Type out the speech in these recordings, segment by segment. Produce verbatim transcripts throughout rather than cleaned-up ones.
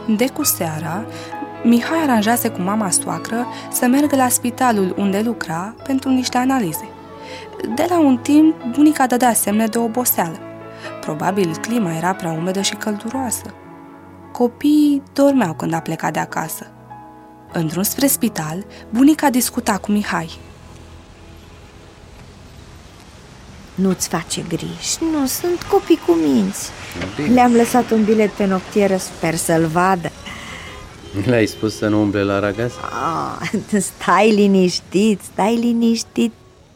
De cu seara, Mihai aranjase cu mama soacră să meargă la spitalul unde lucra pentru niște analize. De la un timp, bunica dădea semne de oboseală. Probabil clima era prea umedă și călduroasă. Copiii dormeau când a plecat de acasă. În drum spre spital, bunica discuta cu Mihai. Nu-ți face griji, nu sunt copii cu minți. Le-am lăsat un bilet pe noptieră, sper să-l vadă. Le-ai spus să nu umble la ragaz? Ah, stai liniștit, stai liniștit.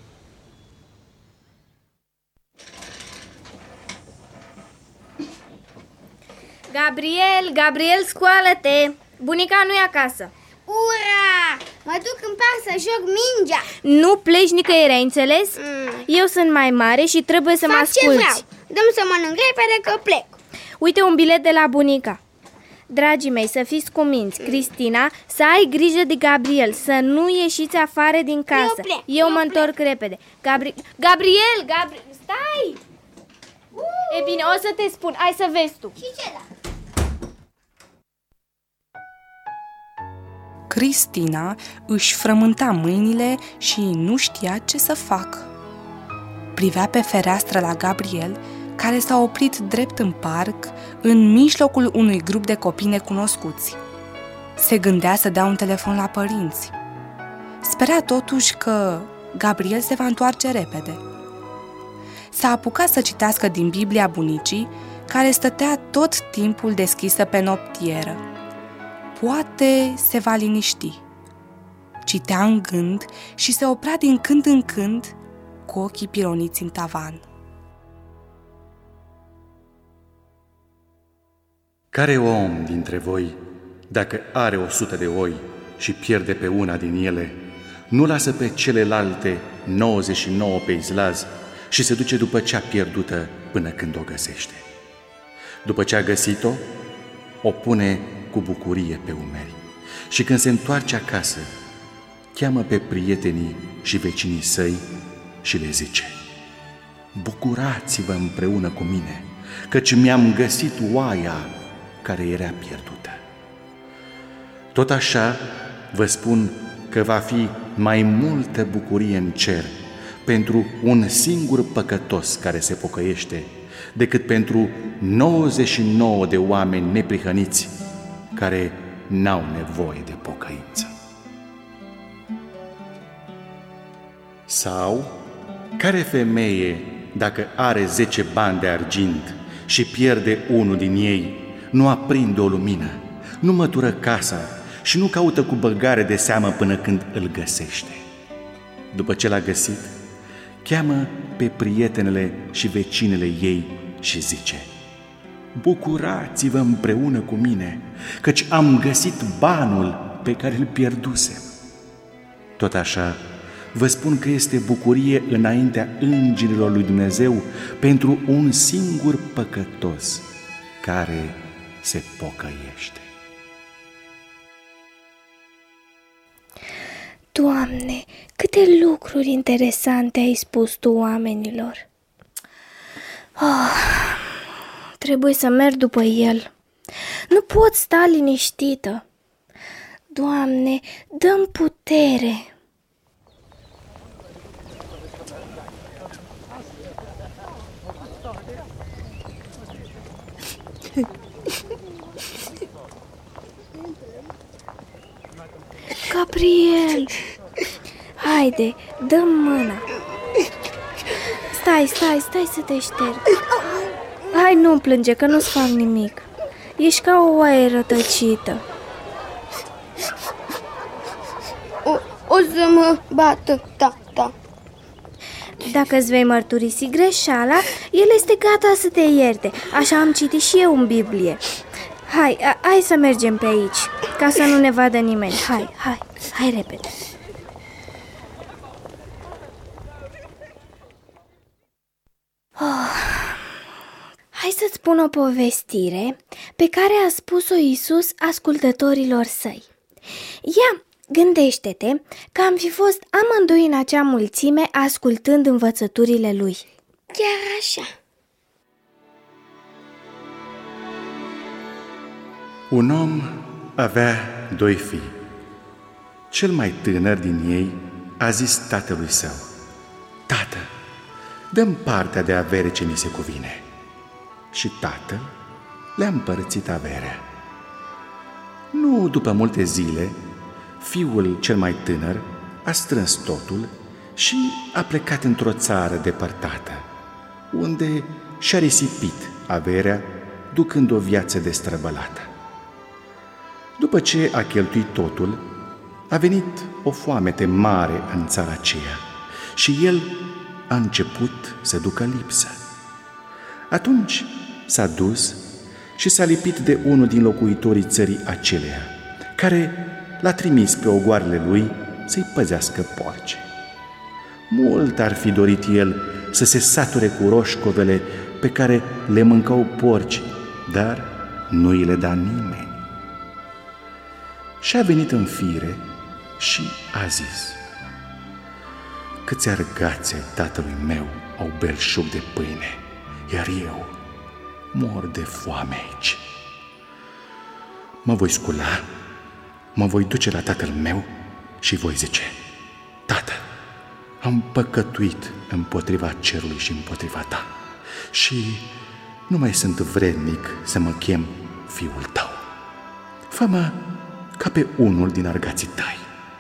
Gabriel, Gabriel, scoală-te! Bunica nu e acasă. Ura! Mă duc în parc să joc mingea. Nu pleci nicăieri, ai înțeles? Mm. Eu sunt mai mare și trebuie să Fac mă asculți. ce vreau. Dă-mi să mănânc repede că plec. Uite un bilet de la bunica. Dragii mei, să fiți cuminți. Cristina, să ai grijă de Gabriel, să nu ieșiți afară din casă. Eu plec, Eu eu mă plec. întorc repede. Gabri... Gabriel, Gabriel, stai! Uh. E bine, o să te spun, hai să vezi tu. Și ce da? Cristina își frământa mâinile și nu știa ce să facă. Privea pe fereastră la Gabriel, care s-a oprit drept în parc, în mijlocul unui grup de copii necunoscuți. Se gândea să dea un telefon la părinți. Spera totuși că Gabriel se va întoarce repede. S-a apucat să citească din Biblia bunicii, care stătea tot timpul deschisă pe noptieră. Poate se va liniști. Citea în gând și se oprea din când în când cu ochii pironiți în tavan. Care om dintre voi, dacă are o sută de oi și pierde pe una din ele, nu lasă pe celelalte nouăzeci și nouă pe izlaz și se duce după cea pierdută până când o găsește? După ce a găsit-o, o pune cu bucurie pe umeri și când se întoarce acasă, cheamă pe prietenii și vecinii săi și le zice: bucurați-vă împreună cu mine, căci mi-am găsit oaia care era pierdută. Tot așa vă spun că va fi mai multă bucurie în cer pentru un singur păcătos care se pocăiește decât pentru nouăzeci și nouă de oameni neprihăniți care n-au nevoie de pocăință. Sau, care femeie, dacă are zece bani de argint și pierde unul din ei, nu aprinde o lumină, nu mătură casa și nu caută cu băgare de seamă până când îl găsește? După ce l-a găsit, cheamă pe prietenele și vecinele ei și zice: bucurați-vă împreună cu mine, căci am găsit banul pe care îl pierdusem. Tot așa, vă spun că este bucurie înaintea îngerilor lui Dumnezeu pentru un singur păcătos care se pocăiește. Doamne, câte lucruri interesante ai spus Tu oamenilor. Oh, trebuie să merg după El. Nu pot sta liniștită. Doamne, dă-mi putere. Gabriel, haide, dă-mi mâna. Stai, stai, stai să te șterg. Hai, nu plânge, că nu-ți fac nimic. Ești ca o oaie rătăcită. O, o să mă bată tata. Dacă îți vei mărturisi greșeala, el este gata să te ierte. Așa am citit și eu în Biblie. Hai, a, hai să mergem pe aici, ca să nu ne vadă nimeni. Hai, hai, hai repede. Oh. Hai să-ți spun o povestire pe care a spus-o Iisus ascultătorilor săi. Ia, gândește-te că am fi fost amândoi în acea mulțime ascultând învățăturile lui. Chiar așa. Un om avea doi fii. Cel mai tânăr din ei a zis tatălui său: Tată, dă-mi partea de avere ce mi se cuvine. Și tatăl le-a împărțit averea. Nu după multe zile, fiul cel mai tânăr a strâns totul și a plecat într-o țară depărtată, unde și-a risipit averea, ducând o viață destrăbălată. După ce a cheltuit totul, a venit o foamete mare în țara aceea și el a început să ducă lipsă. Atunci s-a dus și s-a lipit de unul din locuitorii țării aceleia, care l-a trimis pe ogoarele lui să-i păzească porci. Mult ar fi dorit el să se sature cu roșcovele pe care le mâncau porci, dar nu îi le da nimeni. Și-a venit în fire și a zis: Câți argați ai tatălui meu au belșug de pâine, iar eu mor de foame aici. Mă voi scula, mă voi duce la tatăl meu și voi zice: Tată, am păcătuit împotriva cerului și împotriva ta și nu mai sunt vrednic să mă chem fiul tău. Fă-mă ca pe unul din argații tăi.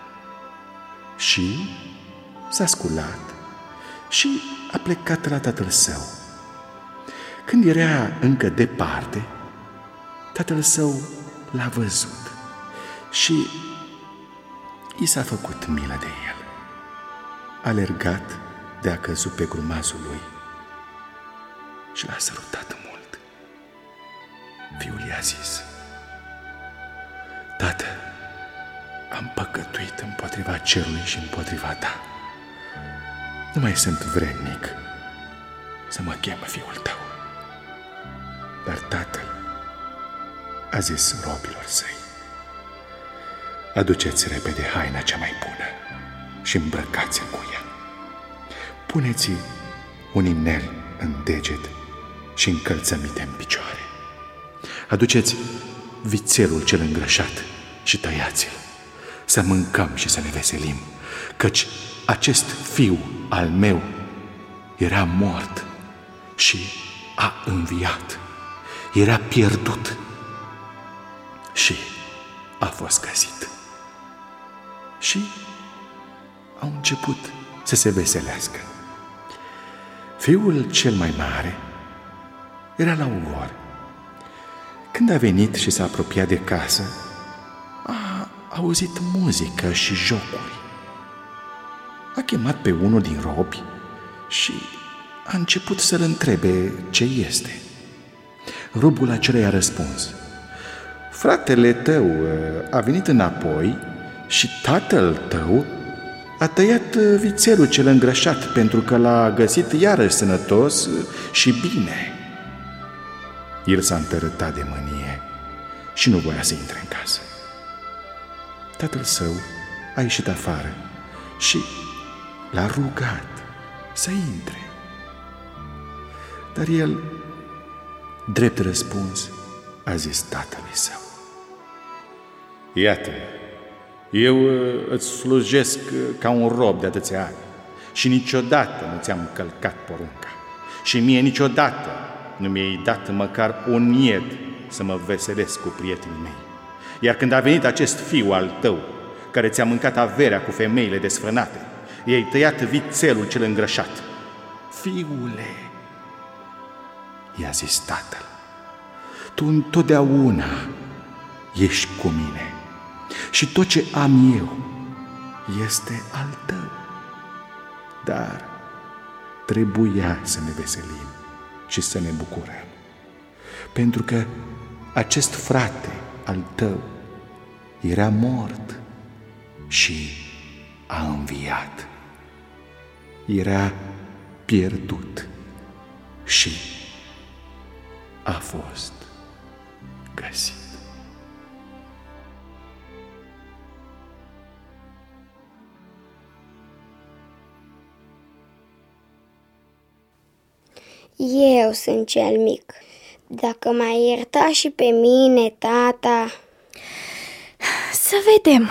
Și s-a sculat și a plecat la tatăl său. Când era încă departe, tatăl său l-a văzut și i s-a făcut milă de el. A alergat de a căzut pe grumazul lui și l-a sărutat mult. Fiul i-a zis: Tată, am păcătuit împotriva cerului și împotriva ta. Nu mai sunt vrednic să mă chem fiul tău. Dar tatăl a zis robilor săi: Aduceți repede haina cea mai bună și îmbrăcați-l cu ea. Puneți un inel în deget și încălțăminte în picioare. Aduceți vițelul cel îngrășat și tăiați-l, să mâncăm și să ne veselim, căci acest fiu al meu era mort și a înviat, era pierdut și a fost găsit. Și au început să se veselească. Fiul cel mai mare era la ugor. Când a venit și s-a apropiat de casă, a auzit muzică și jocuri. A chemat pe unul din robi și a început să-l întrebe ce este. Robul acela i-a răspuns: Fratele tău a venit înapoi și tatăl tău a tăiat vițelul cel îngrășat pentru că l-a găsit iarăși sănătos și bine. El s-a întărâtat de mânie și nu voia să intre în casă. Tatăl său a ieșit afară și l-a rugat să intre. Dar el, drept răspuns, a zis tatălui său: Iată, eu îți slujesc ca un rob de atâția ani și niciodată nu ți-am călcat porunca și mie niciodată nu mi-ai dat măcar un ied să mă veselesc cu prietenii mei. Iar când a venit acest fiu al tău, care ți-a mâncat averea cu femeile desfrânate, i-ai tăiat vițelul cel îngrășat. Fiule, i-a zis tatăl, tu întotdeauna ești cu mine și tot ce am eu este al tău. Dar trebuia să ne veselim și să ne bucurăm, pentru că acest frate al tău era mort și a înviat, era pierdut și a fost găsit. Eu sunt cel mic, Dacă m-ai iertat și pe mine, tata. Să vedem.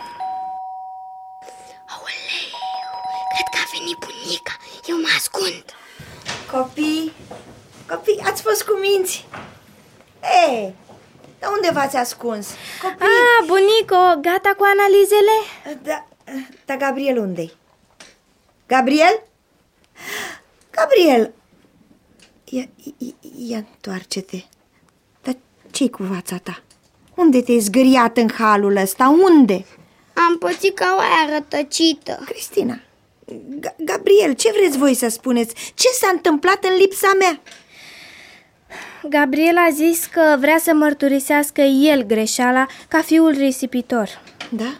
Aoleu, cred că a venit bunica. Eu mă ascund. Copii, copii, ați fost cu minți? Ei, dar unde v-ați ascuns? Copii? Ah, bunico, gata cu analizele? Da, da, Gabriel unde-i? Gabriel? Gabriel! Ia, ia, ia întoarce-te. Dar ce-i cu fața ta? Unde te-ai zgâriat în halul ăsta? Unde? Am pățit ca oaia rătăcită. Cristina, G- Gabriel, ce vreți voi să spuneți? Ce s-a întâmplat în lipsa mea? Gabriel a zis că vrea să mărturisească el greșeala ca fiul risipitor. Da?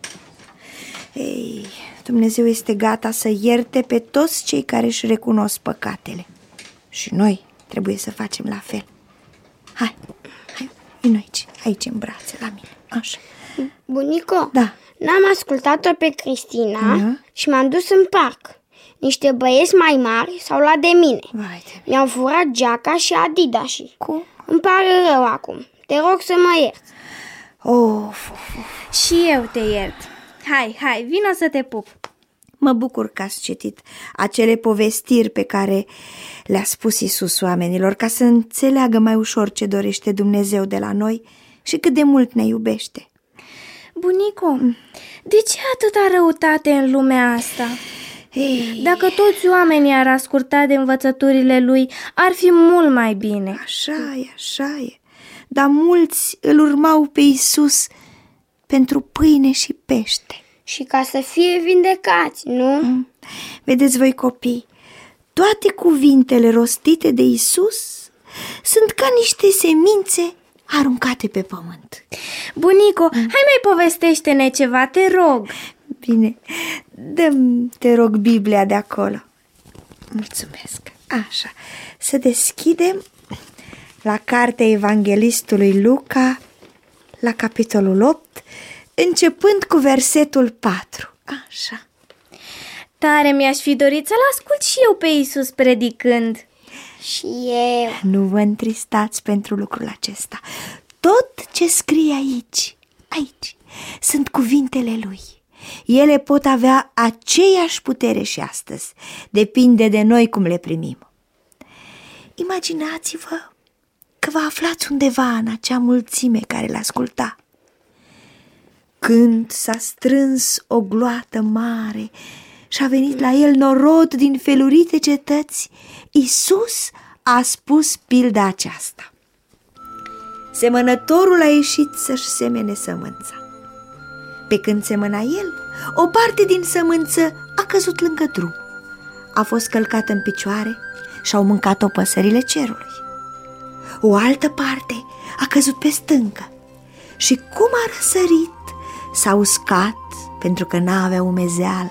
Ei, Dumnezeu este gata să ierte pe toți cei care își recunosc păcatele. Și noi trebuie să facem la fel. Hai, hai, vino aici, aici în brațe la mine, așa. Bunico, Da. n-am ascultat-o pe Cristina Da. și m-am dus în parc. Niște băieți mai mari s-au luat de mine. Vai de... Mi-au furat geaca și adidașii. Cum? Îmi pare rău acum. Te rog să mă ierți. Of, of, of. Și eu te iert. Hai, hai, vino să te pup. Mă bucur că ați citit acele povestiri pe care le-a spus Iisus oamenilor, ca să înțeleagă mai ușor ce dorește Dumnezeu de la noi și cât de mult ne iubește. Bunico, de ce atâta răutate în lumea asta? Ei, Dacă toți oamenii ar asculta de învățăturile lui, ar fi mult mai bine. așa e, așa e. Dar mulți îl urmau pe Iisus pentru pâine și pește. Și ca să fie vindecați, nu? Vedeți voi, copii, toate cuvintele rostite de Iisus sunt ca niște semințe aruncate pe pământ. Bunico, hai mai povestește-ne ceva, te rog. Bine, dă-mi, te rog, Biblia de acolo. Mulțumesc. Așa, să deschidem la cartea Evanghelistului Luca, la capitolul opt, începând cu versetul patru. Așa. Tare mi-aș fi dorit să-l ascult și eu pe Iisus predicând. Și eu. Nu vă întristați pentru lucrul acesta. Tot ce scrie aici, aici, sunt cuvintele lui. Ele pot avea aceeași putere și astăzi. Depinde de noi cum le primim. Imaginați-vă că vă aflați undeva în acea mulțime care l-asculta. Când s-a strâns o gloată mare și a venit la el norod din felurite cetăți, Iisus a spus pilda aceasta. Semănătorul a ieșit să-și semene sămânța. Pe când semăna el, o parte din sămânță a căzut lângă drum. A fost călcată în picioare și au mâncat-o păsările cerului. O altă parte a căzut pe stâncă și cum a răsărit, s-a uscat pentru că n-avea umezeală.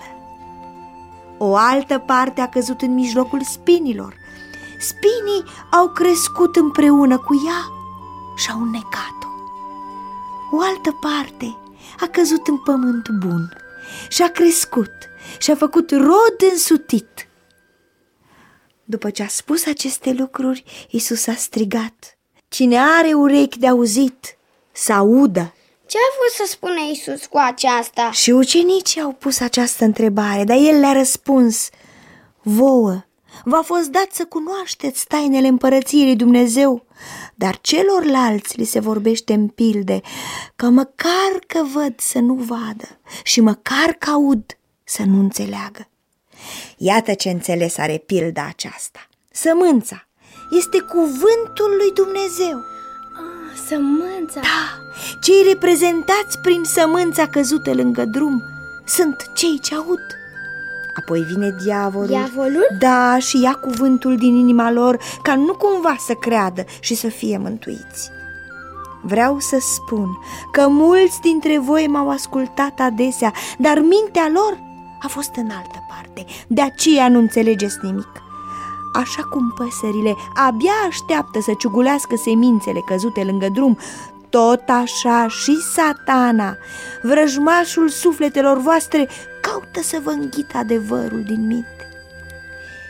O altă parte a căzut în mijlocul spinilor. Spinii au crescut împreună cu ea și au înnecat-o. O altă parte a căzut în pământ bun și a crescut și a făcut rod însutit. După ce a spus aceste lucruri, Iisus a strigat: cine are urechi de auzit, să audă. Ce a vrut să spună Iisus cu aceasta? Și ucenicii au pus această întrebare, dar el le-a răspuns: vouă v-a fost dat să cunoașteți tainele împărăției lui Dumnezeu, dar celorlalți li se vorbește în pilde, că măcar că văd să nu vadă și măcar că aud să nu înțeleagă. Iată ce înțeles are pilda aceasta. Sămânța este cuvântul lui Dumnezeu. Ah, sămânța. Da, cei reprezentați prin sămânța căzută lângă drum sunt cei ce aud. Apoi vine diavolul. Diavolul? Da, și ia cuvântul din inima lor, ca nu cumva să creadă și să fie mântuiți. Vreau să spun că mulți dintre voi m-au ascultat adesea, dar mintea lor a fost în altă parte, de aceea nu înțelegeți nimic. Așa cum păsările abia așteaptă să ciugulească semințele căzute lângă drum, tot așa și Satana, vrăjmașul sufletelor voastre, caută să vă înghită adevărul din minte.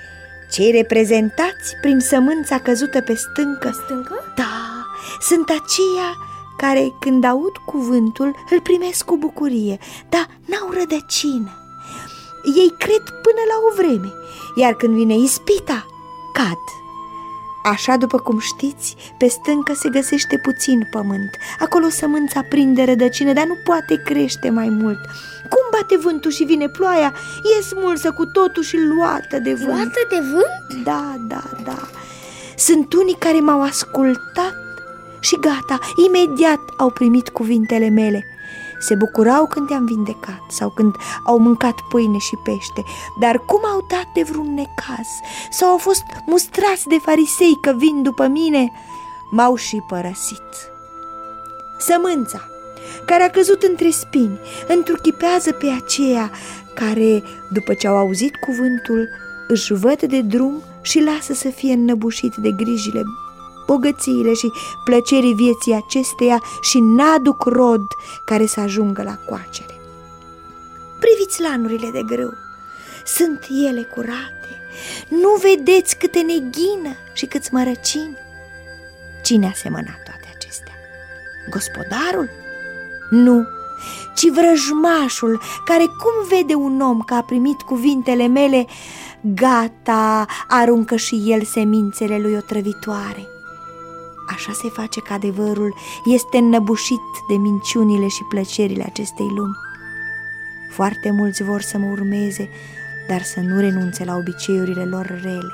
Cei reprezentați prin sămânța căzută pe stâncă, Pe stâncă? da, sunt aceia care, când aud cuvântul, îl primesc cu bucurie, dar n-au rădăcină. Ei cred până la o vreme, iar când vine ispita, cad. Așa, după cum știți, pe stâncă se găsește puțin pământ. Acolo sămânța prinde rădăcină, dar nu poate crește mai mult. Cum bate vântul și vine ploaia, e smulsă cu totul și luată de vânt. Luată de vânt? Da, da, da. Sunt unii care m-au ascultat și gata, imediat au primit cuvintele mele. Se bucurau când i-am vindecat sau când au mâncat pâine și pește, dar cum au dat de vreun necaz sau au fost mustrați de farisei că vin după mine, m-au și părăsit. Sămânța care a căzut între spini întruchipează pe aceea care, după ce au auzit cuvântul, își văd de drum și lasă să fie înnăbușit de grijile, bogățiile și plăcerii vieții acesteia și n-aduc rod care să ajungă la coacere. Priviți lanurile de grâu, sunt ele curate, nu vedeți câte neghină și câți mărăcini? Cine a semănat toate acestea? Gospodarul? Nu, ci vrăjmașul, care cum vede un om că a primit cuvintele mele, gata, aruncă și el semințele lui otrăvitoare. Așa se face că adevărul este înnăbușit de minciunile și plăcerile acestei lumi. Foarte mulți vor să mă urmeze, dar să nu renunțe la obiceiurile lor rele.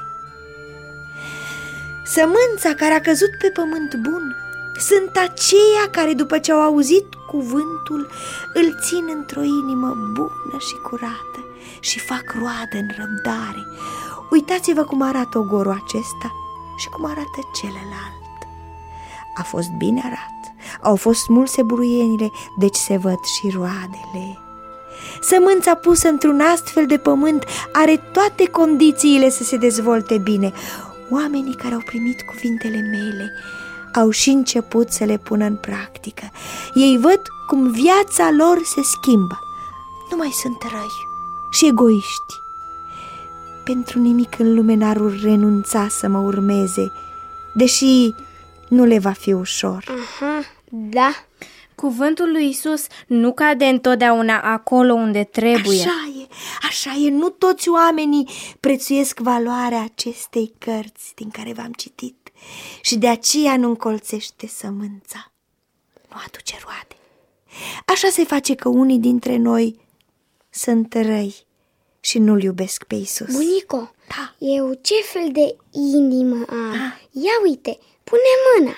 Sămânța care a căzut pe pământ bun sunt aceia care, după ce au auzit cuvântul, îl țin într-o inimă bună și curată și fac roadă în răbdare. Uitați-vă cum arată ogorul acesta și cum arată celălalt. A fost bine arat, au fost smulse buruienile, deci se văd și roadele. Sămânța pusă într-un astfel de pământ are toate condițiile să se dezvolte bine. Oamenii care au primit cuvintele mele au și început să le pună în practică. Ei văd cum viața lor se schimbă. Nu mai sunt răi și egoiști. Pentru nimic în lume n-ar renunța să mă urmeze, deși nu le va fi ușor. Aha, da. Cuvântul lui Isus nu cade întotdeauna acolo unde trebuie. Așa e, așa e, nu toți oamenii prețuiesc valoarea acestei cărți din care v-am citit și de aceea nu încolțește sămânța, nu aduce roade. Așa se face că unii dintre noi sunt răi și nu-L iubesc pe Isus. Bunico, Da. eu ce fel de inimă am? Ia uite, pune mâna.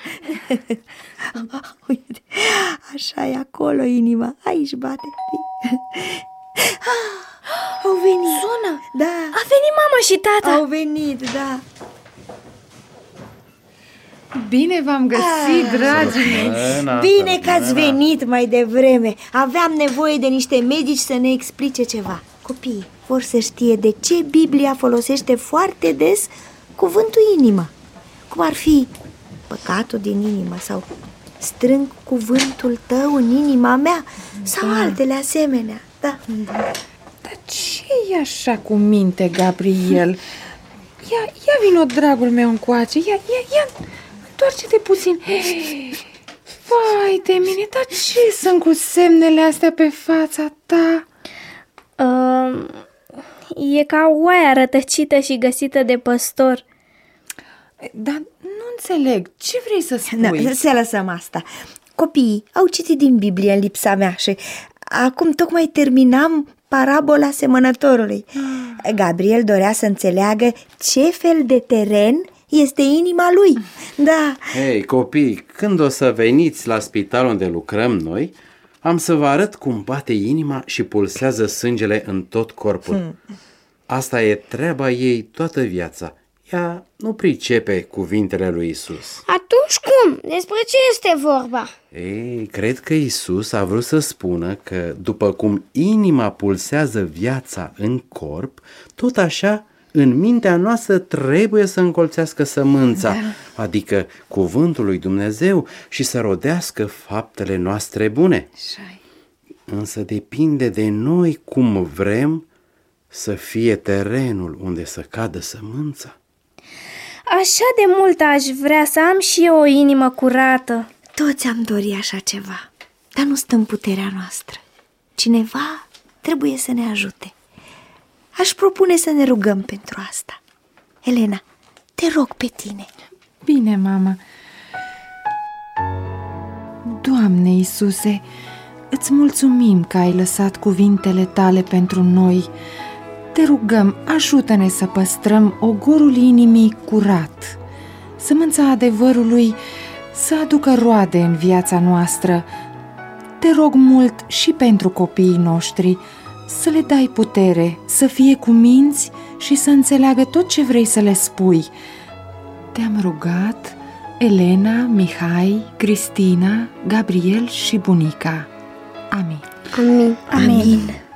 Uite, așa e acolo inima, aici bate. Au venit. Sună! Da. A venit mama și tata! Au venit, da. Bine v-am găsit, Ah. dragii mei! Bună, Bine că ați bună. venit mai devreme. Aveam nevoie de niște medici să ne explice ceva. Copiii vor să știe de ce Biblia folosește foarte des cuvântul inimă. Cum ar fi păcatul din inimă sau strâng cuvântul tău în inima mea sau altele asemenea. Da. Dar ce e așa cu minte, Gabriel? Ia, ia vino, dragul meu, încoace. Ia, ia, ia, întoarce-te puțin. Vai de mine, dar ce sunt cu semnele astea pe fața ta? Uh, e ca oaia rătăcită și găsită de păstor. Dar nu înțeleg, ce vrei să spui? Na, să lăsăm asta. Copiii au citit din Biblie în lipsa mea și acum tocmai terminam parabola semănătorului. Gabriel dorea să înțeleagă ce fel de teren este inima lui. Da. Hei, copii, când o să veniți la spital unde lucrăm noi, am să vă arăt cum bate inima și pulsează sângele în tot corpul. Hmm. Asta e treaba ei toată viața. Ea nu pricepe cuvintele lui Isus. Atunci cum? Despre ce este vorba? Ei, cred că Isus a vrut să spună că după cum inima pulsează viața în corp, tot așa în mintea noastră trebuie să încolțească sămânța, da. Adică cuvântul lui Dumnezeu și să rodească faptele noastre bune. Așa-i. Însă depinde de noi cum vrem să fie terenul unde să cadă sămânța. Așa de mult aș vrea să am și eu o inimă curată. Toți am dori așa ceva, dar nu stă în puterea noastră. Cineva trebuie să ne ajute. Aș propune să ne rugăm pentru asta. Elena, te rog pe tine. Bine, mama. Doamne Iisuse, îți mulțumim că ai lăsat cuvintele tale pentru noi. Te rugăm, ajută-ne să păstrăm ogorul inimii curat, sămânța adevărului să aducă roade în viața noastră. Te rog mult și pentru copiii noștri, să le dai putere, să fie cuminți și să înțeleagă tot ce vrei să le spui. Te-am rugat, Elena, Mihai, Cristina, Gabriel și bunica. Amin. Amin. Amin. Amin.